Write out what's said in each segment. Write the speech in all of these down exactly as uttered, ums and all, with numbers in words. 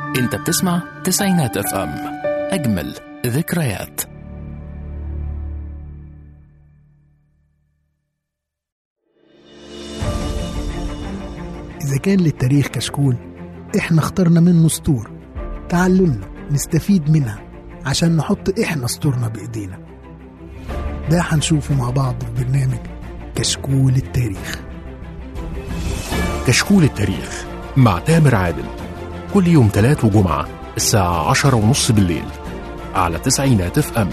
انت بتسمع تسعينات اف ام، اجمل ذكريات. إذا كان للتاريخ كشكول إحنا اخترنا منه سطور، تعلمنا نستفيد منها عشان نحط إحنا سطورنا بإيدينا. ده هنشوفه مع بعض في برنامج كشكول التاريخ. كشكول التاريخ مع تامر عادل، كل يوم تلات وجمعة الساعة عشرة ونص بالليل على تسعينات اف ام.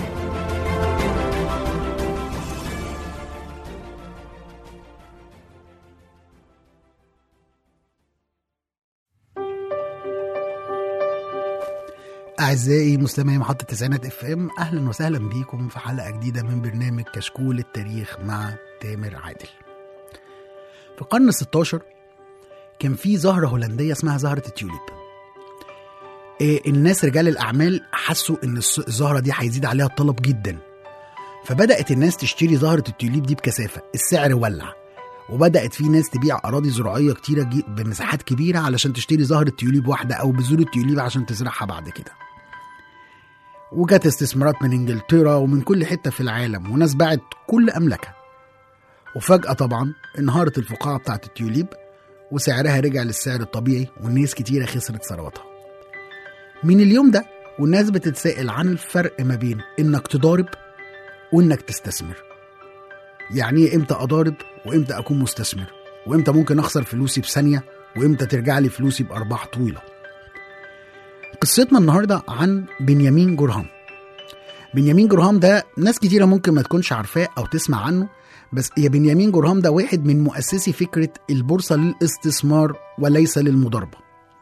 أعزائي مستمعي محطة تسعينات اف ام، أهلا وسهلا بيكم في حلقة جديدة من برنامج كشكول التاريخ مع تامر عادل. في القرن الستاشر كان في زهرة هولندية اسمها زهرة التيوليب. إيه الناس رجال الأعمال حسوا إن الزهرة دي هيزيد عليها الطلب جدا، فبدأت الناس تشتري زهرة التيوليب دي بكثافة. السعر ولع، وبدأت في ناس تبيع أراضي زراعية كتيرة بمساحات كبيرة علشان تشتري زهرة تيوليب واحدة أو بذور التيوليب عشان تزرعها بعد كده. وجات استثمارات من انجلترا ومن كل حتة في العالم، وناس باعت كل أملاكها. وفجأة طبعا انهارت الفقاعة بتاعت التيوليب وسعرها رجع للسعر الطبيعي، والناس كتيرة خسرت ثروتها. من اليوم ده والناس بتتسائل عن الفرق ما بين انك تضارب وانك تستثمر. يعني ايه امتى اضارب وامتى اكون مستثمر، وامتى ممكن اخسر فلوسي بثانية وامتى ترجع لي فلوسي بارباح طويلة. قصتنا النهاردة عن بنيامين جورهام. بنيامين جورهام ده ناس كتيرة ممكن ما تكونش عارفاه او تسمع عنه، بس يا بنيامين جورهام ده واحد من مؤسسي فكرة البورصة للاستثمار وليس للمضاربة.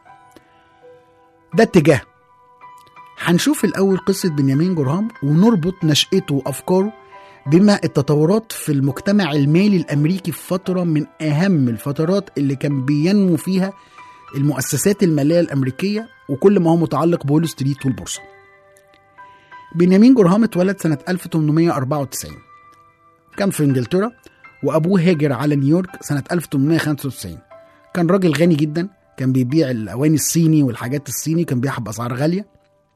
ده اتجاه. هنشوف الأول قصة بنيامين جورهام ونربط نشأته وأفكاره بما التطورات في المجتمع المالي الأمريكي في فترة من أهم الفترات اللي كان بينمو فيها المؤسسات المالية الأمريكية وكل ما هو متعلق بول ستريت والبورصة. بنيامين جورهام اتولد سنة ألف وثمانمائة وأربعة وتسعين، كان في انجلترا، وابوه هاجر على نيويورك سنة ألف وثمانمائة وخمسة وتسعين. كان راجل غني جدا، كان بيبيع الاواني الصيني والحاجات الصيني، كان بيبيعها باسعار غالية.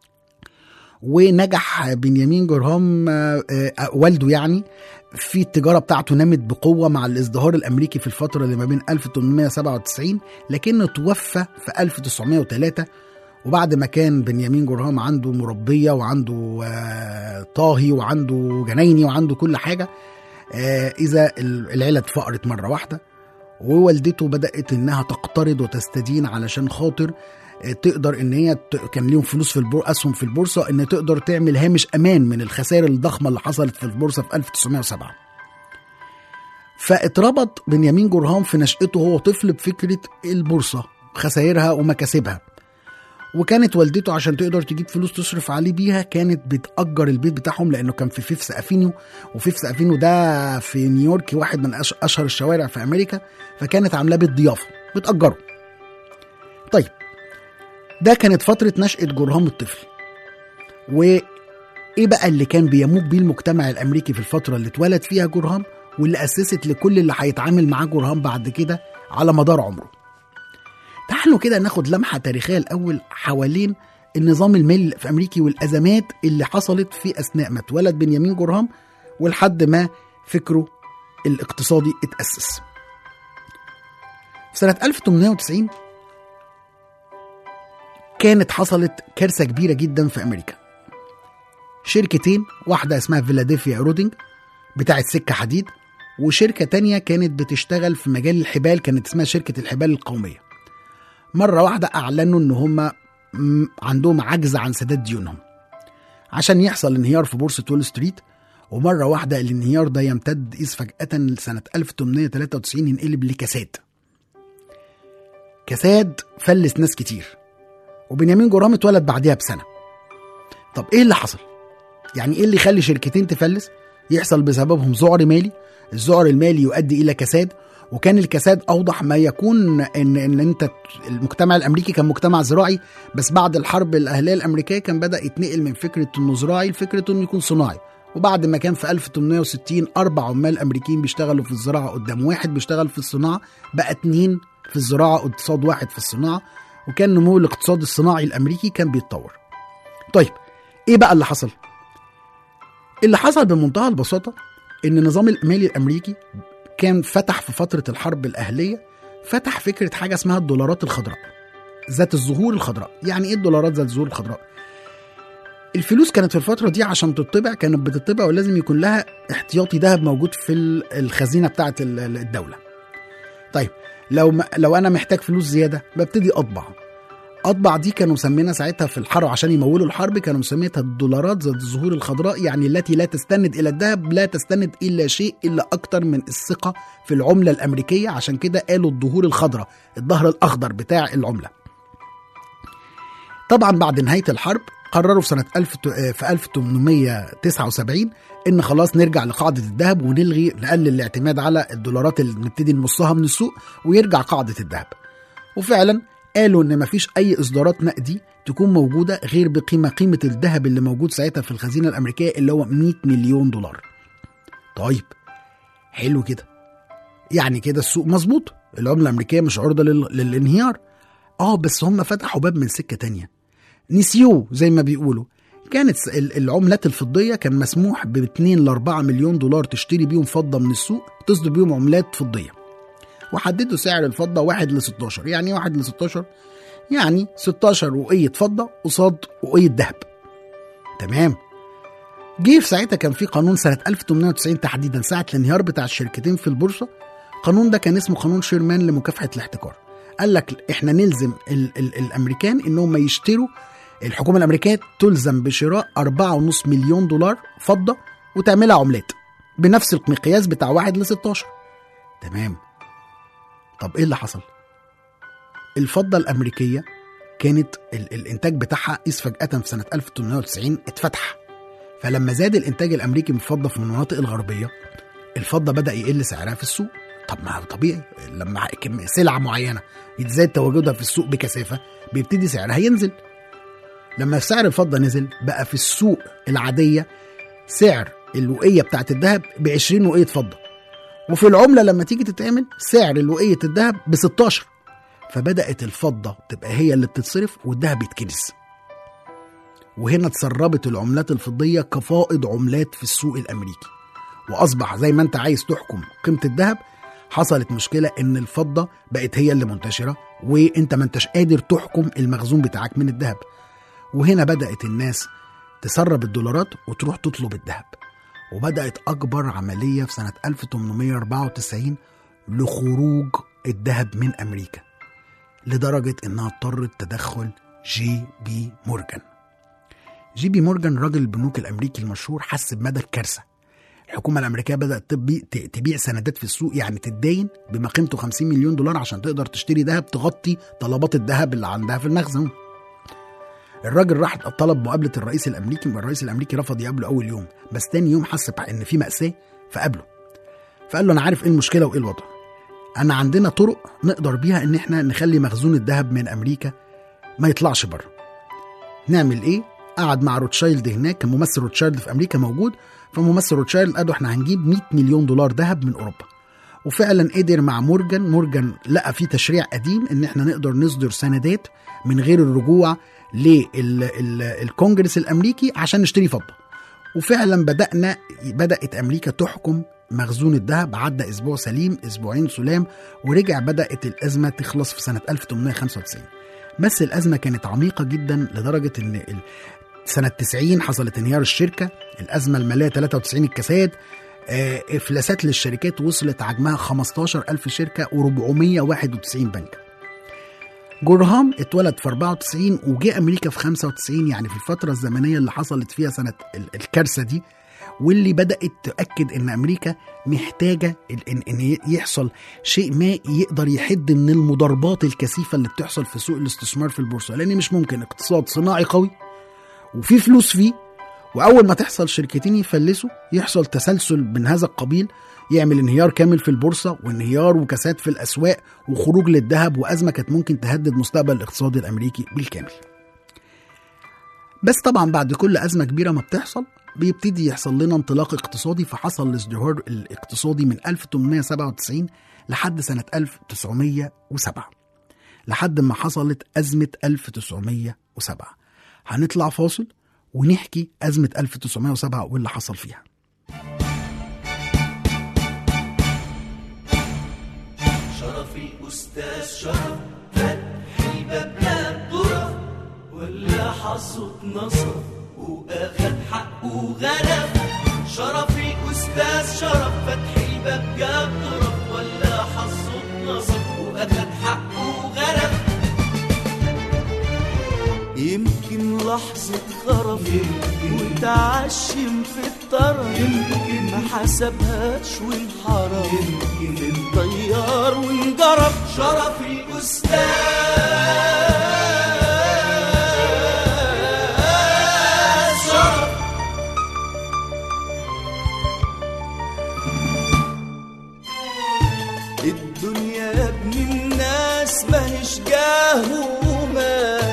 ونجح بنيامين جورهام والده يعني في التجارة بتاعته، نمت بقوة مع الازدهار الامريكي في الفترة اللي ما بين ألف وثمانمائة وسبعة وتسعين، لكنه توفى في ألف وتسعمائة وثلاثة. وبعد ما كان بنيامين جورهام عنده مربية وعنده طاهي وعنده جنايني وعنده كل حاجة، إذا العيلة اتفقرت مرة واحدة، ووالدته بدأت إنها تقترض وتستدين علشان خاطر تقدر إن هي كان ليهم فلوس في البورصة، أسهم في البورصة، إن تقدر تعمل هامش أمان من الخسائر الضخمة اللي حصلت في البورصة في ألف وتسعمائة وسبعة. فاتربط بنيامين جورهام في نشأته هو طفل بفكرة البورصة، خسائرها ومكاسبها. وكانت والدته عشان تقدر تجيب فلوس تصرف عليه بيها كانت بتأجر البيت بتاعهم، لأنه كان في فيفث أفينيو، وفيفث أفينيو ده في نيويورك واحد من أشهر الشوارع في أمريكا، فكانت عاملاه بيت ضيافة بتأجره. طيب ده كانت فترة نشأة جورهام الطفل. وإيه بقى اللي كان بيموج بيه المجتمع الأمريكي في الفترة اللي اتولد فيها جورهام، واللي أسست لكل اللي هيتعامل معاه جورهام بعد كده على مدار عمره؟ تعالوا كده ناخد لمحة تاريخية الأول حوالين النظام المالي الأمريكي والأزمات اللي حصلت في أثناء ما اتولد بنيامين جورهام ولحد ما فكره الاقتصادي اتأسس. في سنة ألف وثمانمائة وتسعين كانت حصلت كارثة كبيرة جدا في أمريكا. شركتين، واحدة اسمها فيلادلفيا رودنج بتاعت سكة حديد، وشركة تانية كانت بتشتغل في مجال الحبال، كانت اسمها شركة الحبال القومية. مرة واحدة أعلنوا إن هم عندهم عجز عن سداد ديونهم عشان يحصل انهيار في بورصة وول ستريت. ومرة واحدة الانهيار ده يمتد إذ فجأة لسنة ألف وثمانمائة وثلاثة وتسعين ينقلب لكساد. كساد فلس ناس كتير، وبنيامين جورهام اتولد بعدها بسنة. طب إيه اللي حصل؟ يعني إيه اللي يخلي شركتين تفلس؟ يحصل بسببهم ذعر مالي، الذعر المالي يؤدي إلى كساد. وكان الكساد أوضح ما يكون إن إن أنت المجتمع الأمريكي كان مجتمع زراعي، بس بعد الحرب الأهلية الأمريكية كان بدأ يتنقل من فكرة إنه زراعي لفكرة إنه يكون صناعي. وبعد ما كان في ألف وثمانمائة وستين أربع عمال أمريكيين بيشتغلوا في الزراعة قدام واحد بيشتغل في الصناعة، بقى اتنين في الزراعة قصاد واحد في الصناعة. وكان نمو الاقتصاد الصناعي الأمريكي كان بيتطور. طيب إيه بقى اللي حصل؟ اللي حصل بمنتهى البساطة إن النظام المالي الأمريكي كان فتح في فترة الحرب الأهلية، فتح فكرة حاجة اسمها الدولارات الخضراء ذات الظهور الخضراء. يعني إيه الدولارات ذات الظهور الخضراء؟ الفلوس كانت في الفترة دي عشان تطبع كانت بتطبع ولازم يكون لها احتياطي ذهب موجود في الخزينة بتاعة الدولة. طيب لو ما لو أنا محتاج فلوس زيادة ببتدي أطبع. أطبع دي كانوا مسمينها ساعتها في الحرب عشان يمولوا الحرب كانوا مسميتها الدولارات ذات الظهور الخضراء، يعني التي لا تستند إلى الذهب، لا تستند إلا شيء إلا أكتر من الثقة في العملة الأمريكية. عشان كده قالوا الظهور الخضراء، الظهر الأخضر بتاع العملة. طبعا بعد نهاية الحرب قرروا في سنة ألف في ألف وثمانمائة وتسعة وسبعين إن خلاص نرجع لقاعدة الذهب ونلغي نقلل الاعتماد على الدولارات اللي نبتدي نمصها من السوق ويرجع قاعدة الذهب. وفعلا قالوا إن مفيش أي إصدارات نقدي تكون موجودة غير بقيمة قيمة الذهب اللي موجود ساعتها في الخزينة الأمريكية اللي هو مئة مليون دولار. طيب حلو كده، يعني كده السوق مظبوط، العملة الأمريكية مش عرضة لل... للانهيار. آه بس هم فتحوا باب من سكة تانية، نسيوه زي ما بيقولوا. كانت العملات الفضية كان مسموح ب اتنين لأربعة مليون دولار تشتري بيهم فضة من السوق، تصدر بيهم عملات فضية. وحددوا سعر الفضة واحد لستاشر. يعني واحد لستاشر يعني ستاشر وقية فضة قصاد وقية ذهب. تمام. جه في ساعتها كان في قانون سنة ألف وثمانمائة وتسعين تحديدا ساعة الانهيار بتاع الشركتين في البورصة. قانون ده كان اسمه قانون شيرمان لمكافحة الاحتكار. قال لك احنا نلزم ال ال الامريكان انهم يشتروا، الحكومة الامريكية تلزم بشراء أربعة ونص مليون دولار فضة وتعملها عملات بنفس المقياس بتاع واحد لستاشر. تمام. طب ايه اللي حصل؟ الفضة الامريكية كانت ال الانتاج بتاعها قيس فجأة في سنة ألف وثمانمائة وتسعين اتفتح. فلما زاد الانتاج الامريكي من الفضة في المناطق الغربية الفضة بدأ يقل سعرها في السوق. طب ما هو طبيعي لما سلعة معينة يتزايد تواجدها في السوق بكثافة بيبتدي سعرها ينزل. لما سعر الفضة نزل بقى في السوق العادية سعر الوقية بتاعت الذهب بعشرين وقية فضة، وفي العملة لما تيجي تتعمل سعر الوقية الذهب بستاشر. فبدأت الفضة تبقى هي اللي بتتصرف والذهب يتكنس. وهنا تسربت العملات الفضية كفائض عملات في السوق الأمريكي، وأصبح زي ما أنت عايز تحكم قيمة الذهب حصلت مشكلة إن الفضة بقت هي اللي منتشرة وإنت ما انتش قادر تحكم المخزون بتاعك من الذهب. وهنا بدأت الناس تسرب الدولارات وتروح تطلب الذهب. وبدأت أكبر عملية في سنة ألف وثمانمائة وأربعة وتسعين لخروج الذهب من أمريكا، لدرجة إنها اضطرت تدخل جي بي مورجان. جي بي مورجان راجل البنوك الأمريكي المشهور حس بمدى الكارثة. الحكومة الأمريكية بدأت تبيع سندات في السوق، يعني تدين بما قيمته خمسين مليون دولار عشان تقدر تشتري ذهب تغطي طلبات الذهب اللي عندها في المخزن. الراجل راح طلب مقابلة الرئيس الأمريكي، الرئيس الأمريكي رفض يقابله أول يوم، بس تاني يوم حس إن في مأساة فقابله. فقال له أنا عارف إيه المشكلة وإيه الوضع، أنا عندنا طرق نقدر بيها إن إحنا نخلي مخزون الذهب من أمريكا ما يطلعش بره. نعمل إيه؟ قعد مع روتشايلد هناك، كان ممثل روتشايلد في أمريكا موجود، فممثل روتشايلد قالوا إحنا هنجيب مئة مليون دولار ذهب من أوروبا. وفعلا قدر مع مورجان. مورجان لقى في تشريع قديم إن إحنا نقدر نصدر سندات من غير الرجوع للكونجرس الأمريكي عشان نشتري فضة. وفعلا بدأنا بدأت أمريكا تحكم مخزون الذهب. عدى أسبوع سليم، أسبوعين سلام، ورجع بدأت الأزمة تخلص في سنة ألف وثمانمائة وخمسة وتسعين. بس الأزمة كانت عميقة جدا لدرجة إن سنة تسعين حصلت انهيار الشركة، الأزمة المالية ثلاثة وتسعين الكساد، إفلاسات للشركات وصلت عجمها خمستاشر ألف شركة وأربعمائة وواحد وتسعين بنك. جورهام اتولد في أربعة وتسعين وجاء أمريكا في خمسة وتسعين، يعني في الفترة الزمنية اللي حصلت فيها سنة الكارثة دي، واللي بدأت تؤكد إن أمريكا محتاجة إن, إن يحصل شيء ما يقدر يحد من المضاربات الكثيفة اللي بتحصل في سوق الاستثمار في البورصة. لأن مش ممكن اقتصاد صناعي قوي وفي فلوس فيه، وأول ما تحصل شركتين يفلسوا يحصل تسلسل من هذا القبيل، يعمل انهيار كامل في البورصة وانهيار وكساد في الأسواق وخروج للذهب، وأزمة كانت ممكن تهدد مستقبل الاقتصاد الأمريكي بالكامل. بس طبعا بعد كل أزمة كبيرة ما بتحصل بيبتدي يحصل لنا انطلاق اقتصادي. فحصل الازدهار الاقتصادي من ألف وثمانمائة وسبعة وتسعين لحد سنة ألف وتسعمائة وسبعة. لحد ما حصلت أزمة ألف وتسعمية وسبعة. هنطلع فاصل ونحكي أزمة ألف وتسعمية وسبعة واللي حصل فيها. شرفي أستاذ شرف فتح الباب جاب طرف، ولا حظه اتنصر وأخد حقه وغلب. شرفي أستاذ شرف فتح الباب جاب طرف، ولا حظه اتنصر وأخد حقه وغلب. يمكن لحظة خرف وتعشم في الطرف، يمكن ما حسبهاش والحرف يمكن الطيار وانجرف. شرف الأستاذ شرف. الدنيا يا ابن الناس ماهيش جاه ومال،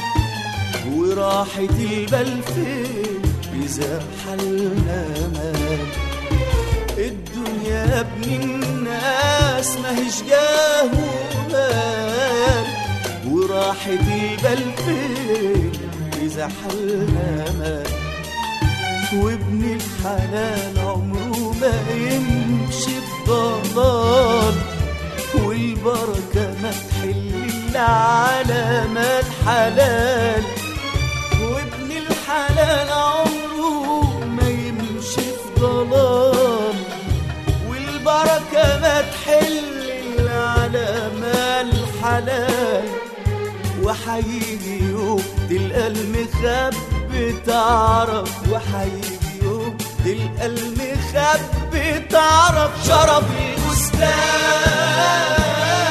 وراحة البال فين إذا حلنا مال. الدنيا يا ابن الناس ماهيش جاه ومال، وراحة البال فين إذا حلنا مال. وابن الحلال عمره ما يمشي بضلال، والبركة ما تحل إلا على مال حلال. وابن الحلال عمره ما يمشي في ضلال، والبركة ما تحل إلا على مال حلال. وحيجي يوم تلقى المخبي تعرف، وحيجي يوم تلقى المخبي تعرف. شرف الأستاذ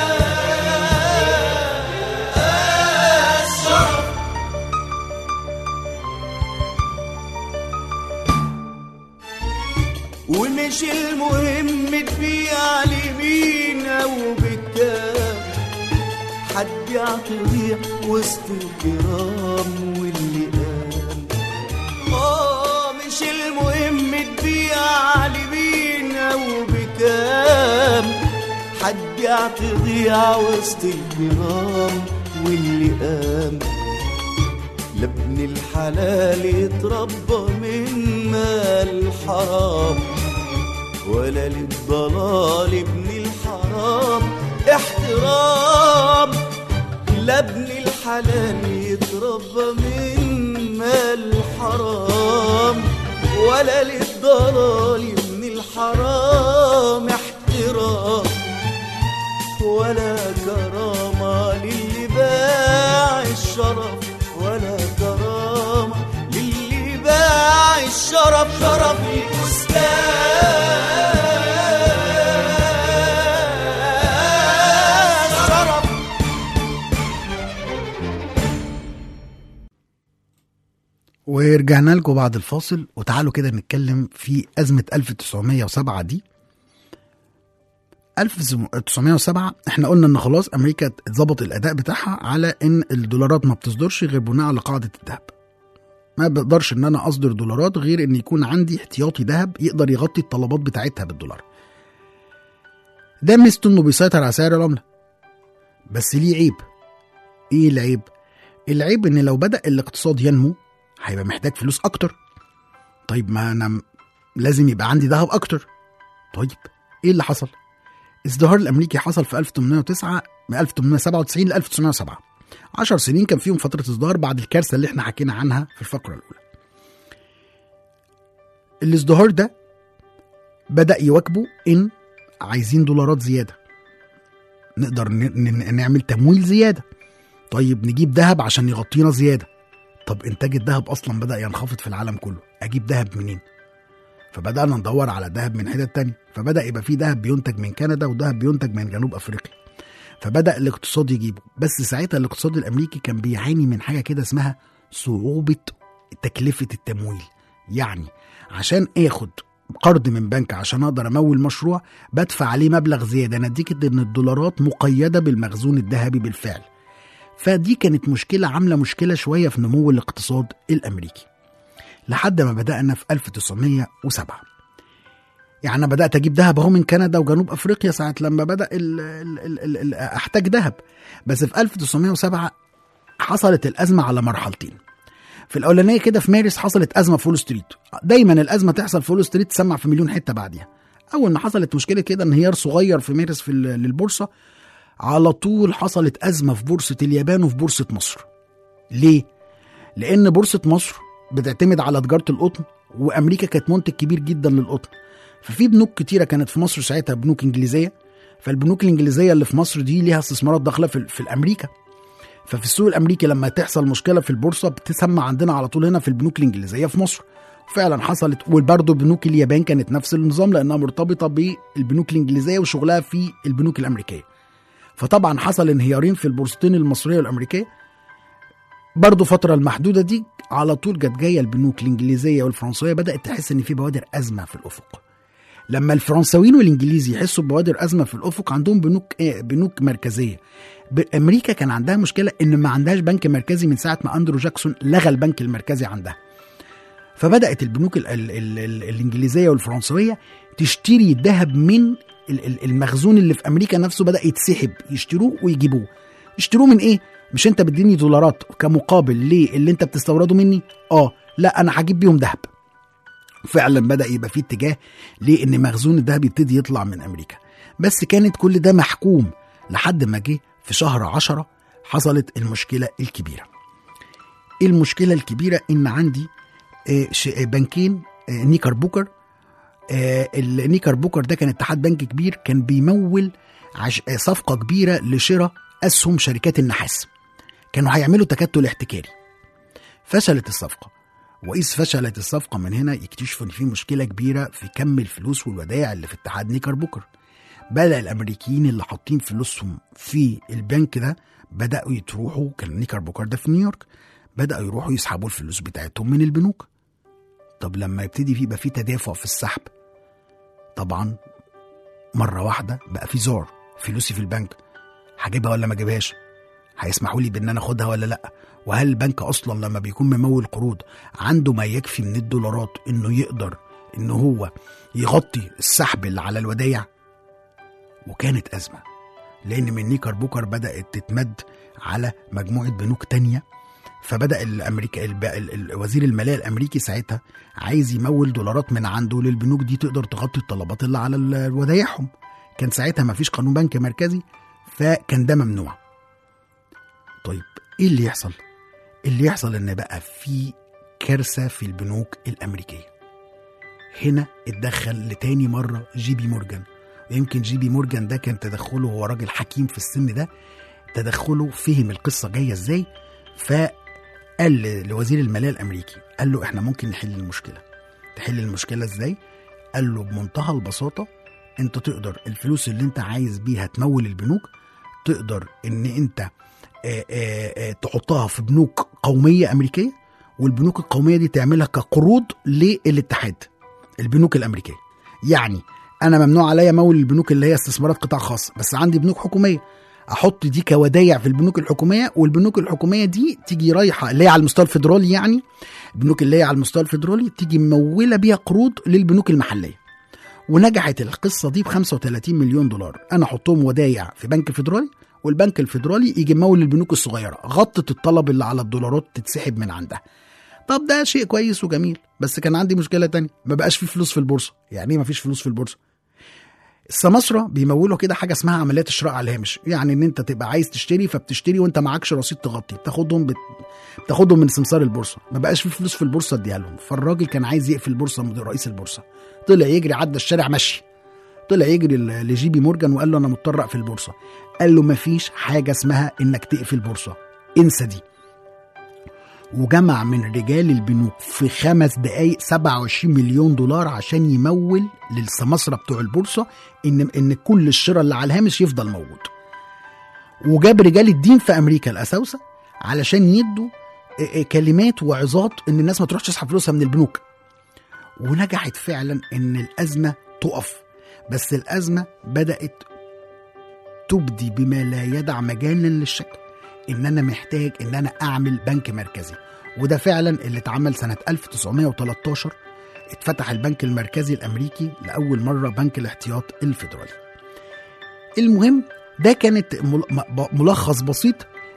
شرف. ومش المهم تبيع لمين أو بكام، حد يعطيه وسط الكرام واللي قام. آه مش المهم تبيع لمين أو بكام، حد يعطيه وسط الكرام واللي قام. لابن الحلال يتربى من مال حرام، ولا للضلال ابن الحرام احترام. لابن الحلال يتربى من مال حرام، ولا للضلال ابن الحرام احترام. ولا كرامة للي باع الشرف، ولا كرامة للي باع الشرف. شرف الأستاذ شرف. ورجعنا لكم بعد الفاصل، وتعالوا كده نتكلم في أزمة ألف وتسعمية وسبعة دي. ألف وتسعمية وسبعة احنا قلنا ان خلاص امريكا اتظبط الاداء بتاعها على ان الدولارات ما بتصدرش غير بناء على قاعدة الذهب. ما بقدرش ان انا اصدر دولارات غير ان يكون عندي احتياطي ذهب يقدر يغطي الطلبات بتاعتها بالدولار. ده ميزته انه بيسيطر على سعر العملة، بس ليه عيب. ايه العيب؟ العيب ان لو بدأ الاقتصاد ينمو هيبقى محتاج فلوس اكتر. طيب ما انا لازم يبقى عندي ذهب اكتر. طيب ايه اللي حصل؟ ازدهار الامريكي حصل في ألف وتمنمية وتسعة من ألف وتمنمية وسبعة وتسعين ل ألف وتسعمية وسبعة. عشر سنين كان فيهم فترة ازدهار بعد الكارثة اللي احنا حكينا عنها في الفقرة الأولى. الازدهار ده بدأ يواكبه إن عايزين دولارات زيادة، نقدر نعمل تمويل زيادة. طيب نجيب ذهب عشان يغطينا زيادة. طب إنتاج الذهب أصلا بدأ ينخفض في العالم كله، أجيب ذهب منين؟ فبدأنا ندور على ذهب من حتت تانية، فبدأ يبقى فيه ذهب بينتج من كندا وذهب بينتج من جنوب أفريقيا، فبدأ الاقتصاد يجيبه. بس ساعتها الاقتصاد الأمريكي كان بيعاني من حاجة كده اسمها صعوبة تكلفة التمويل. يعني عشان اخد قرض من بنك عشان اقدر امول مشروع بدفع عليه مبلغ زيادة نتيجة ان الدولارات مقيدة بالمخزون الذهبي بالفعل. فدي كانت مشكلة عاملة مشكلة شوية في نمو الاقتصاد الأمريكي، لحد ما بدأنا في ألف وتسعمية وسبعة. يعني انا بدات اجيب ذهب اهو من كندا وجنوب افريقيا ساعه لما بدا ال ال ال ال ال احتاج ذهب. بس في ألف وتسعمائة وسبعة حصلت الازمه على مرحلتين. في الاولانيه كده في مارس حصلت ازمه في وول ستريت. دايما الازمه تحصل في وول ستريت تسمع في مليون حته بعديها. اول ما حصلت مشكله كده انهيار صغير في مارس في للبورصه، على طول حصلت ازمه في بورصه اليابان وفي بورصه مصر. ليه؟ لان بورصه مصر بتعتمد على تجاره القطن، وامريكا كانت منتج كبير جدا للقطن. ففي بنوك كتيره كانت في مصر ساعتها بنوك انجليزيه، فالبنوك الانجليزيه اللي في مصر دي ليها استثمارات داخله في, في الامريكا. ففي السوق الامريكي لما تحصل مشكله في البورصه بتسمع عندنا على طول هنا في البنوك الانجليزيه في مصر. وفعلا حصلت. وبرضه بنوك اليابان كانت نفس النظام لانها مرتبطه بالبنوك الانجليزيه وشغلها في البنوك الامريكيه. فطبعا حصل انهيارين في البورصتين المصريه والامريكيه. برضه فتره المحدوده دي على طول جت جايه البنوك الانجليزيه والفرنسويه بدات تحس ان في بوادر ازمه في الافق. لما الفرنساويين والانجليز يحسوا ببوادر ازمه في الافق عندهم بنوك ايه بنوك مركزيه. امريكا كان عندها مشكله ان ما عندهاش بنك مركزي من ساعه ما اندرو جاكسون لغى البنك المركزي عندها. فبدات البنوك ال ال ال ال الانجليزيه والفرنسويه تشتري الذهب من المخزون اللي في امريكا نفسه، بدا يتسحب يشتروه ويجيبوه. يشتروه من ايه؟ مش انت بتديني دولارات كمقابل ليه اللي انت بتستورده مني؟ اه لا انا هجيب بيهم ذهب. فعلا بدأ يبقى فيه اتجاه لأن مخزون الذهب يبتدي يطلع من أمريكا. بس كانت كل ده محكوم لحد ما جه في شهر عشرة حصلت المشكلة الكبيرة. المشكلة الكبيرة إن عندي بنكين نيكر بوكر. النيكر بوكر ده كان اتحاد بنك كبير كان بيمول صفقة كبيرة لشراء أسهم شركات النحاس. كانوا هيعملوا تكتل احتكاري. فشلت الصفقة. وإذ فشلت الصفقة من هنا يكتشفوا إن في مشكلة كبيرة في كم الفلوس والودائع اللي في اتحاد نيكر بوكر. بدأ الأمريكيين اللي حاطين فلوسهم في البنك ده بدأوا يتروحوا، كان نيكر بوكر ده في نيويورك، بدأوا يروحوا يسحبوا الفلوس بتاعتهم من البنوك. طب لما يبتدي في يبقى في تدافع في السحب، طبعا مرة واحدة بقى في زار فلوسي في البنك، هجيبها ولا ما جيبهاش؟ هيسمحوا لي بان انا اخدها ولا لا؟ وهل البنك اصلا لما بيكون ممول قروض عنده ما يكفي من الدولارات انه يقدر انه هو يغطي السحب اللي على الودايع؟ وكانت ازمه لان من نيكر بوكر بدات تتمد على مجموعه بنوك تانية. فبدا الامريكا وزير الماليه الامريكي ساعتها عايز يمول دولارات من عنده للبنوك دي تقدر تغطي الطلبات اللي على ودايعهم. كان ساعتها ما فيش قانون بنك مركزي فكان ده ممنوع. طيب ايه اللي يحصل؟ اللي يحصل ان بقى في كارثة في البنوك الامريكية. هنا اتدخل لتاني مرة جي بي مورجان. ويمكن جي بي مورجان ده كان تدخله، هو راجل حكيم في السن ده، تدخله فهم القصة جاية ازاي. فقال لوزير المالية الامريكي، قال له احنا ممكن نحل المشكلة. تحل المشكلة ازاي؟ قال له بمنتهى البساطة انت تقدر الفلوس اللي انت عايز بيها تمول البنوك تقدر ان انت آآ آآ تحطها في بنوك قومية أمريكية، والبنوك القومية دي تعملها كقروض للاتحاد البنوك الأمريكية. يعني أنا ممنوع عليا مول البنوك اللي هي استثمارات قطاع خاص، بس عندي بنوك حكومية أحط دي كودايع في البنوك الحكومية، والبنوك الحكومية دي تيجي رايحة اللي هي على المستوى الفيدرالي، يعني البنوك اللي هي على المستوى الفيدرالي تيجي ممولة بيها قروض للبنوك المحلية. ونجحت القصة دي ب خمسة وثلاثين مليون دولار. أنا أحطهم ودايع في بنك فيدرالي، والبنك الفيدرالي يجي مول البنوك الصغيرة، غطت الطلب اللي على الدولارات تتسحب من عندها. طب ده شيء كويس وجميل، بس كان عندي مشكلة تانية، ما بقاش في فلوس في البورصة. يعني ايه ما فيش فلوس في البورصة؟ السماسرة بيمولوا كده حاجة اسمها عمليات الشراء على الهامش. يعني ان انت تبقى عايز تشتري فبتشتري وانت معكش رصيد تغطي، بتاخدهم بت... بتاخدهم من سمسار البورصة. ما بقاش في فلوس في البورصة اديها لهم. فالراجل كان عايز يقفل البورصة، مدير رئيس البورصة طلع يجري عدى الشارع مشي، طلع يجري لجي بي مورجان وقال له انا مضطر اقفل البورصة. قال له مفيش حاجة اسمها انك تقفل بورصة، انسى دي. وجمع من رجال البنوك في خمس دقايق سبعة وعشرين مليون دولار عشان يمول للسماسرة بتوع البورصة ان ان كل الشراء اللي على الهامش يفضل موجود. وجاب رجال الدين في امريكا الاساوسة علشان يدوا كلمات وعظات ان الناس ما تروحش تسحب فلوسها من البنوك. ونجحت فعلا ان الازمة تقف. بس الازمة بدأت تبدي بما لا يدع مجالا للشك ان انا محتاج ان انا اعمل بنك مركزي. وده فعلا اللي اتعمل سنة ألف وتسعمائة وثلاثة عشر. اتفتح البنك المركزي الأمريكي لأول مرة، بنك الاحتياط الفيدرالي. المهم ده كانت ملخص بسيط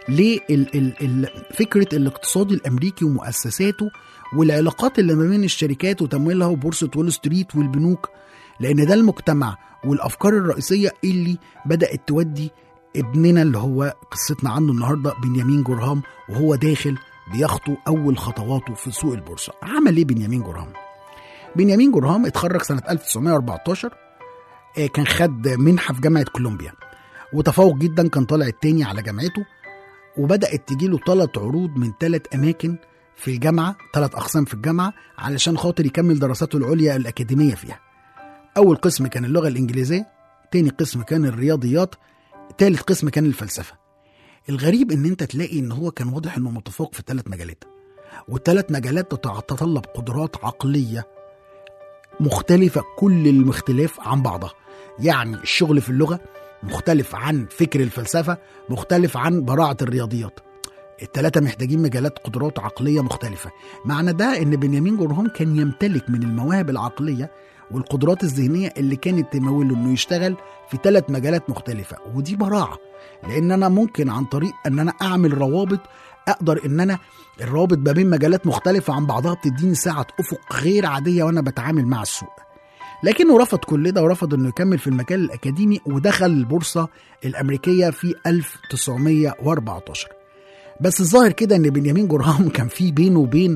لفكرة الاقتصاد الأمريكي ومؤسساته والعلاقات اللي ما بين الشركات وتمويلها وبورصة وول ستريت والبنوك، لأن ده المجتمع والأفكار الرئيسية اللي بدأت تودي ابننا اللي هو قصتنا عنه النهاردة بنيامين جورهام وهو داخل بيخطو أول خطواته في سوق البورصة. عمل إيه بنيامين جورهام؟ بنيامين جورهام اتخرج سنة ألف وتسعمائة وأربعتاشر، كان خد منحة في جامعة كولومبيا وتفوق جدا، كان طالع التاني على جامعته، وبدأت تجيله ثلاث عروض من ثلاث أماكن في الجامعة، ثلاث أقسام في الجامعة علشان خاطر يكمل دراساته العليا الأكاديمية فيها. أول قسم كان اللغة الإنجليزية، تاني قسم كان الرياضيات، ثالث قسم كان الفلسفة. الغريب ان انت تلاقي ان هو كان واضح انه متفوق في الثلاث مجالات، والثلاث مجالات تتطلب قدرات عقلية مختلفة كل المختلف عن بعضها. يعني الشغل في اللغة مختلف عن فكر الفلسفة، مختلف عن براعة الرياضيات، الثلاثة محتاجين مجالات قدرات عقلية مختلفة. معنى ده ان بنيامين جورهام كان يمتلك من المواهب العقلية والقدرات الذهنية اللي كانت تموله انه يشتغل في ثلاث مجالات مختلفة، ودي براعة، لان انا ممكن عن طريق ان انا اعمل روابط اقدر ان انا الروابط ما بين مجالات مختلفة عن بعضها بتديني ساعة افق غير عادية وانا بتعامل مع السوق. لكنه رفض كل ده ورفض انه يكمل في المجال الاكاديمي ودخل البورصة الامريكية في ألف وتسعمائة وأربعتاشر. بس الظاهر كده ان بنيامين جورهام كان في بينه وبين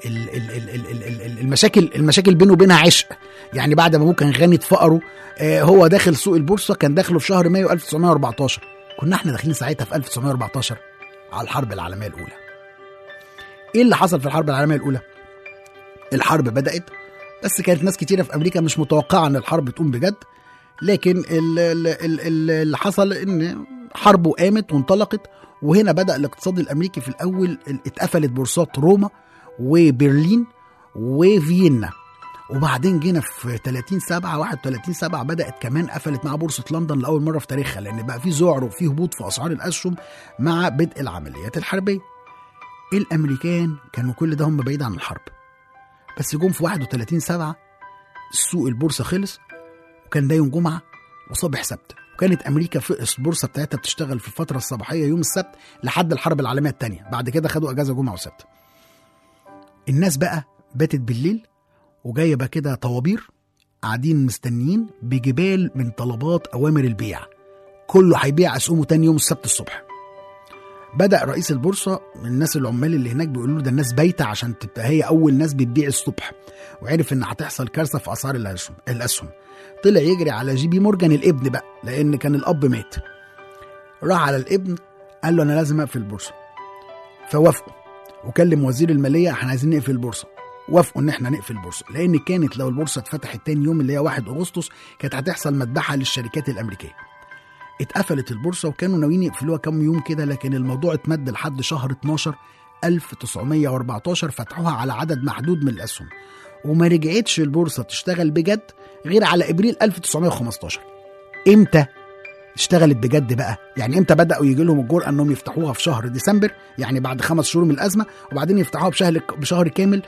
المشاكل المشاكل بينه وبينها عشق. يعني بعد ما ابوه كان غني فقره، آه هو داخل سوق البورصه كان داخله في شهر مايو ألف وتسعمائة وأربعتاشر، كنا احنا داخلين ساعتها في ألف وتسعمائة وأربعتاشر على الحرب العالميه الاولى. ايه اللي حصل في الحرب العالميه الاولى؟ الحرب بدات، بس كانت ناس كتيره في امريكا مش متوقعه ان الحرب تقوم بجد، لكن اللي حصل ان حربه قامت وانطلقت. وهنا بدأ الاقتصاد الأمريكي في الأول، اتقفلت بورصات روما وبرلين وفيينا، وبعدين جينا في ثلاثين سبعة واحد وثلاثين سبعة بدأت كمان قفلت مع بورصة لندن لأول مرة في تاريخها، لأن بقى في ذعر وفي هبوط في أسعار الأسهم مع بدء العمليات الحربية. الأمريكان كانوا كل ده هم بعيد عن الحرب، بس جم في واحد وثلاثين سبعة السوق البورصة خلص، وكان ده يوم جمعة وصبح سبت، وكانت أمريكا في البورصة بتاعتها بتشتغل في الفترة الصباحية يوم السبت لحد الحرب العالمية الثانية، بعد كده خدوا أجازة جمعة وسبت. الناس بقى باتت بالليل وجاية بقى كده طوابير قاعدين مستنيين بجبال من طلبات أوامر البيع، كله هيبيع أسهمه تاني يوم السبت الصبح. بدأ رئيس البورصة من الناس العمال اللي هناك بيقولوا له ده الناس بايته عشان تبقى هي أول ناس بتبيع الصبح، وعرف إن هتحصل كارثة في أسعار الأسهم. طلع يجري على جي بي مورجان الابن بقى، لأن كان الأب مات، راح على الابن قال له أنا لازم أقفل البورصة، فوافقوا وكلم وزير المالية احنا عايزين نقفل البورصة، وافقوا ان احنا نقفل البورصة، لأن كانت لو البورصة اتفتحت تاني يوم اللي هي واحد أغسطس كانت هتحصل مذبحة للشركات الأمريكية. اتقفلت البورصة وكانوا ناويين يقفلوها كام يوم كده، لكن الموضوع اتمد لحد شهر اتناشر ألف وتسعمائة وأربعتاشر، فتحوها على عدد محدود من الأسهم، وما رجعتش البورصة تشتغل بجد غير على إبريل ألف وتسعمائة وخمستاشر. امتى اشتغلت بجد بقى؟ يعني امتى بدأوا يجي لهم الجرأة انهم يفتحوها؟ في شهر ديسمبر، يعني بعد خمس شهور من الأزمة، وبعدين يفتحوها بشهر بشهر كامل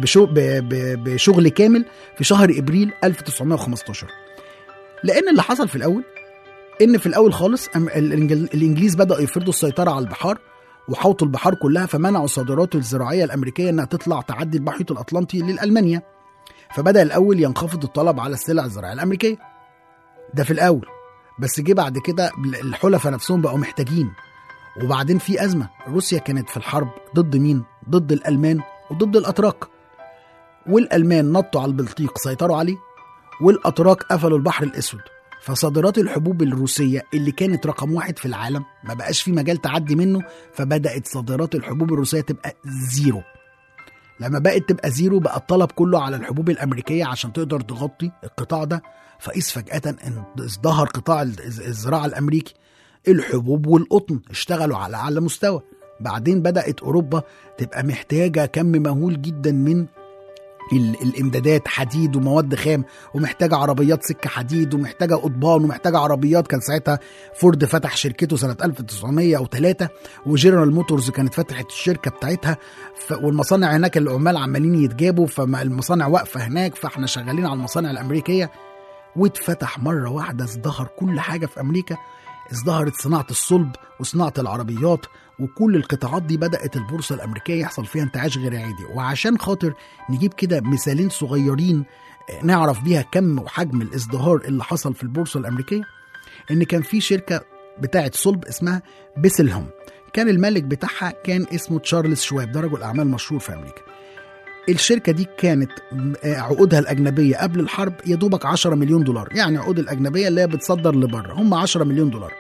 بشغل كامل في شهر إبريل ألف وتسعمائة وخمستاشر. لأن اللي حصل في الأول إن في الأول خالص الإنجليز بدأوا يفرضوا السيطرة على البحار وحوطوا البحار كلها، فمنعوا الصادرات الزراعية الأمريكية أنها تطلع تعدي المحيط الأطلنطي للألمانيا، فبدأ الأول ينخفض الطلب على السلع الزراعية الأمريكية. ده في الأول، بس جه بعد كده الحلفاء نفسهم بقوا محتاجين، وبعدين في أزمة. روسيا كانت في الحرب ضد مين؟ ضد الألمان وضد الأتراك، والألمان نطوا على البلطيق سيطروا عليه، والأتراك قفلوا البحر الأسود، فصادرات الحبوب الروسية اللي كانت رقم واحد في العالم ما بقاش في مجال تعدي منه، فبدأت صادرات الحبوب الروسية تبقى زيرو. لما بقت تبقى زيرو بقى الطلب كله على الحبوب الأمريكية عشان تقدر تغطي القطاع ده، فإذ فجأة ازدهر قطاع الزراعة الأمريكي، الحبوب والقطن اشتغلوا على أعلى مستوى. بعدين بدأت أوروبا تبقى محتاجة كم مهول جدا من الامدادات حديد ومواد خام، ومحتاجه عربيات سكه حديد، ومحتاجه قضبان، ومحتاجه عربيات. كان ساعتها فورد فتح شركته سنه ألف وتسعمية وتلاتة، وجنرال موتورز كانت فتحت الشركه بتاعتها، ف... والمصانع هناك العمال عمالين يتجابوا، فالمصانع واقفه هناك، فاحنا شغالين على المصانع الامريكيه. واتفتح مره واحده ازدهر كل حاجه في امريكا، ازدهرت صناعه الصلب وصناعه العربيات، وكل القطاعات دي بدأت البورصة الأمريكية يحصل فيها انتعاش غير عادي. وعشان خاطر نجيب كده مثالين صغيرين نعرف بيها كم وحجم الازدهار اللي حصل في البورصة الأمريكية، إن كان في شركة بتاعت صلب اسمها بيسلهم، كان المالك بتاعها كان اسمه تشارلز شواب، ده رجل أعمال مشهور في أمريكا. الشركة دي كانت عقودها الأجنبية قبل الحرب يدوبك عشرة مليون دولار، يعني عقود الأجنبية اللي هي بتصدر لبره هم عشرة مليون دولار.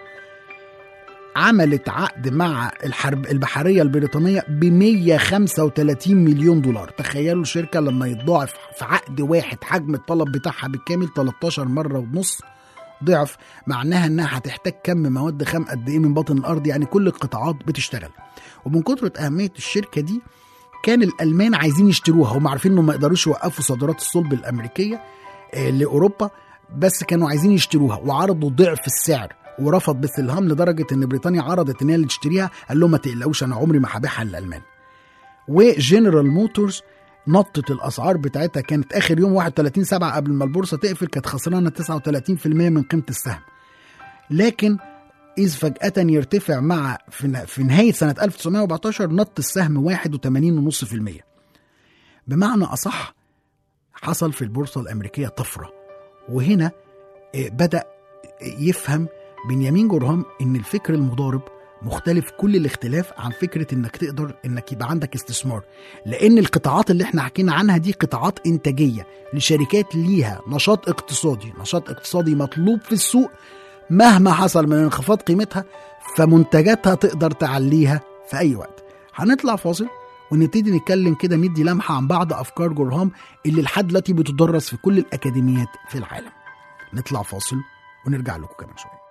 عملت عقد مع الحرب البحرية البريطانية ب مية وخمسة وتلاتين مليون دولار. تخيلوا الشركة لما يتضاعف في عقد واحد حجم الطلب بتاعها بالكامل تلتاشر مرة ونص ضعف، معناها انها هتحتاج كم مواد خام قد ايه من باطن الارض، يعني كل القطاعات بتشتغل. ومن كثرة اهمية الشركة دي كان الالمان عايزين يشتروها، هم عارفين انهم ما يقدروش يوقفوا صادرات الصلب الامريكية لاوروبا، بس كانوا عايزين يشتروها وعرضوا ضعف السعر. ورفض بيسلهام لدرجة ان بريطانيا عرضت ان هي اللي تشتريها، قال لهم ما تقلقوش انا عمري ما هبيعها للالمان. وجنرال موتورز نطت الاسعار بتاعتها، كانت اخر يوم واحد وتلاتين سبعة قبل ما البورصة تقفل كانت خسرانة تسعة وتلاتين بالمية من قيمة السهم. لكن إذ فجأة يرتفع مع في نهاية سنة ألف وتسعمية وأربعتاشر نط السهم واحد وتمانين فاصلة خمسة بالمية. بمعنى أصح حصل في البورصة الأمريكية طفرة. وهنا بدأ يفهم بنيامين جورهام ان الفكر المضارب مختلف كل الاختلاف عن فكرة انك تقدر انك يبقى عندك استثمار، لان القطاعات اللي احنا حكينا عنها دي قطاعات انتاجية لشركات ليها نشاط اقتصادي، نشاط اقتصادي مطلوب في السوق مهما حصل من انخفاض قيمتها، فمنتجاتها تقدر تعليها في اي وقت. هنطلع فاصل ونبتدي نتكلم كده، ندي لمحة عن بعض افكار جورهام اللي لحد دلوقتي بتدرس في كل الاكاديميات في العالم. نطلع فاصل ونرجع لكم كمان شوية.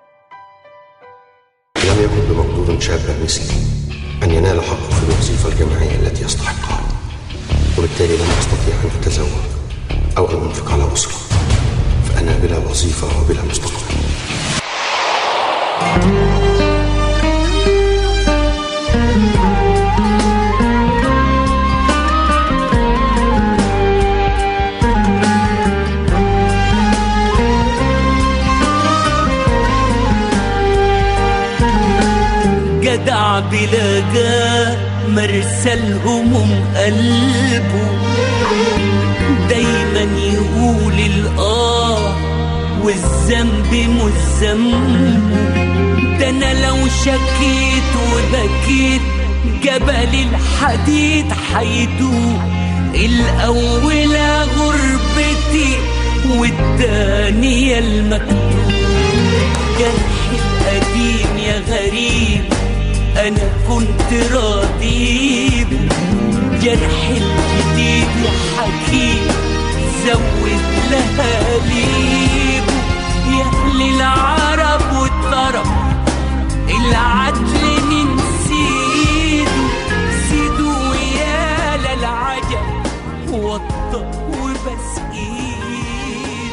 لم يكن بمقدور شابا مثلي أن ينال حقه في الوظيفة الجماعية التي يستحقها، وبالتالي لم أستطيع أن أتزوج أو أن أنفق على أسرة، فأنا بلا وظيفة وبلا مستقبل. جدع بلا جاه مرسى الهموم قلبه، دايما يقول الآه والذنب مش ذنبه. ده أنا لو شكيت وبكيت جبل الحديد حيدوق، الأولى غربتي والتانية المكتوب. جرحي القديم يا غريب أنا كنت راضي، جرح الجديد يا حكيم زود لها ليبه. يا أهل العرب والطرب العدل من سيده، سيدوا يا للعجب وطأ وبس إيد.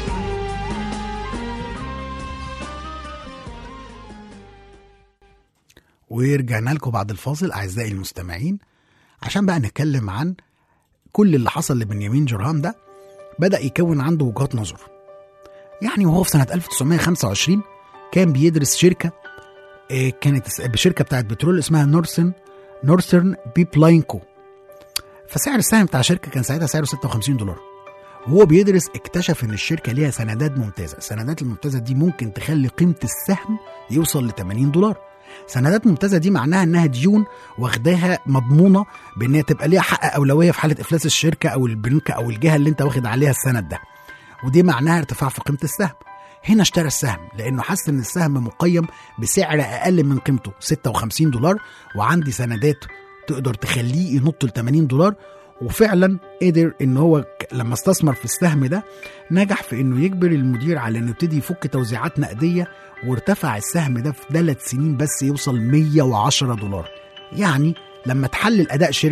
ورجعنا لكم بعد الفاصل أعزائي المستمعين عشان بقى نتكلم عن كل اللي حصل لبنيامين جورهام. ده بدأ يكون عنده وجهات نظر. يعني وهو في سنة ألف وتسعمية وخمسة وعشرين كان بيدرس شركة كانت بشركة بتاعت بترول اسمها نورثرن نورثرن بيبلاينكو. فسعر السهم بتاع الشركة كان ساعتها سعره ستة وخمسين دولار. وهو بيدرس اكتشف ان الشركة ليها سندات ممتازة. السندات الممتازة دي ممكن تخلي قيمة السهم يوصل ل ثمانين دولار. سندات ممتازة دي معناها انها ديون واخداها مضمونة بانها تبقى ليها حق اولوية في حالة افلاس الشركة او البنك او الجهة اللي انت واخد عليها السند ده، ودي معناها ارتفاع في قيمة السهم. هنا اشترى السهم لانه حس ان السهم مقيم بسعر اقل من قيمته ستة وخمسين دولار، وعندي سندات تقدر تخليه ينط ل ثمانين دولار. وفعلا قدر ان هو لما استثمر في السهم ده نجح في انه يجبر المدير على انه يبتدي يفك توزيعات نقدية، وارتفع السهم ده في ثلاث سنين بس يوصل مية وعشرة دولار. يعني لما تحلل اداء شركة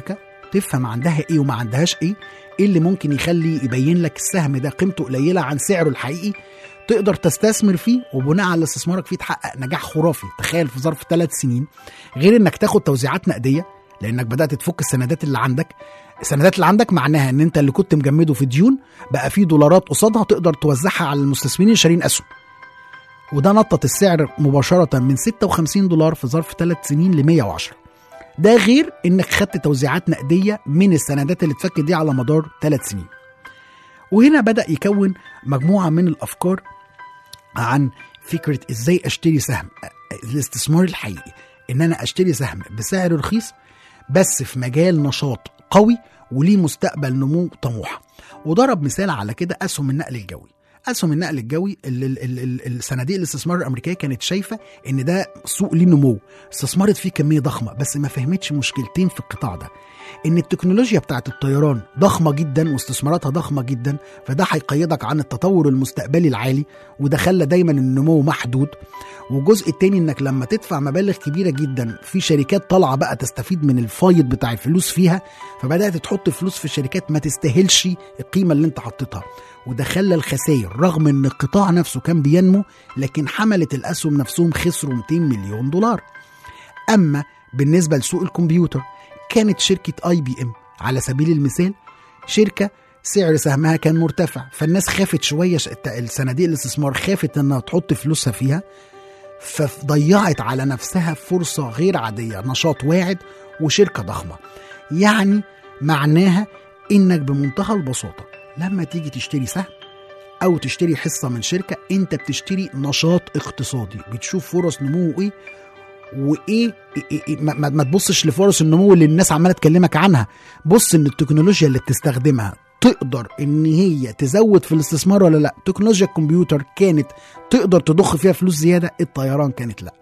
تفهم عندها ايه وما عندهاش ايه، ايه اللي ممكن يخلي يبين لك السهم ده قيمته قليله عن سعره الحقيقي، تقدر تستثمر فيه وبناء على استثمارك فيه تحقق نجاح خرافي. تخيل في ظرف ثلاث سنين، غير انك تاخد توزيعات نقديه لانك بدات تفك السندات اللي عندك. السندات اللي عندك معناها ان انت اللي كنت مجمده في ديون بقى فيه دولارات قصادها تقدر توزعها على المستثمرين اللي شارين اسهم، وده نطت السعر مباشره من ستة وخمسين دولار في ظرف ثلاث سنين ل مية وعشرة. ده غير انك خدت توزيعات نقديه من السندات اللي اتفكت دي على مدار ثلاث سنين. وهنا بدأ يكون مجموعه من الافكار عن فكره ازاي اشتري سهم. الاستثمار الحقيقي ان انا اشتري سهم بسعر رخيص بس في مجال نشاط قوي وليه مستقبل نمو طموح. وضرب مثال على كده اسهم النقل الجوي. اسهم النقل الجوي الصناديق الاستثمار الامريكيه كانت شايفه ان ده سوق ليه نمو، استثمرت فيه كميه ضخمه، بس ما فهمتش مشكلتين في القطاع ده، ان التكنولوجيا بتاعت الطيران ضخمه جدا واستثماراتها ضخمه جدا، فده هيقيدك عن التطور المستقبلي العالي، وده خلى دايما النمو محدود. والجزء التاني انك لما تدفع مبالغ كبيره جدا في شركات طالعه بقى تستفيد من الفايض بتاع الفلوس فيها، فبدات تحط فلوس في شركات ما تستاهلش القيمه اللي انت حطيتها، وده خلى الخسائر رغم ان القطاع نفسه كان بينمو، لكن حملت الاسهم نفسهم خسروا مئتين مليون دولار. اما بالنسبه لسوق الكمبيوتر، كانت شركه اي بي ام على سبيل المثال شركه سعر سهمها كان مرتفع، فالناس خافت شويه، الصناديق الاستثمار خافت انها تحط فلوسها فيها، فضيعت على نفسها فرصه غير عاديه، نشاط واعد وشركه ضخمه. يعني معناها انك بمنتهى البساطه لما تيجي تشتري سهم او تشتري حصه من شركه، انت بتشتري نشاط اقتصادي، بتشوف فرص نمو ايه وايه إيه إيه ما, ما تبصش لفرص النمو اللي الناس عماله تكلمك عنها، بص ان التكنولوجيا اللي بتستخدمها تقدر ان هي تزود في الاستثمار ولا لا. تكنولوجيا الكمبيوتر كانت تقدر تضخ فيها فلوس زياده، الطيران كانت لا.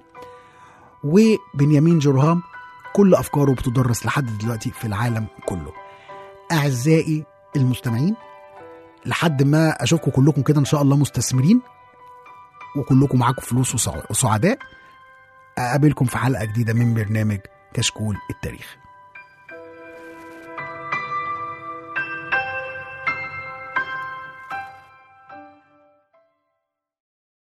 وبنيامين جورهام كل افكاره بتدرس لحد دلوقتي في العالم كله. اعزائي المستمعين، لحد ما اشوفكم كلكم كده ان شاء الله مستثمرين وكلكم معاكم فلوس وسعداء، اقابلكم في حلقه جديده من برنامج كشكول التاريخ.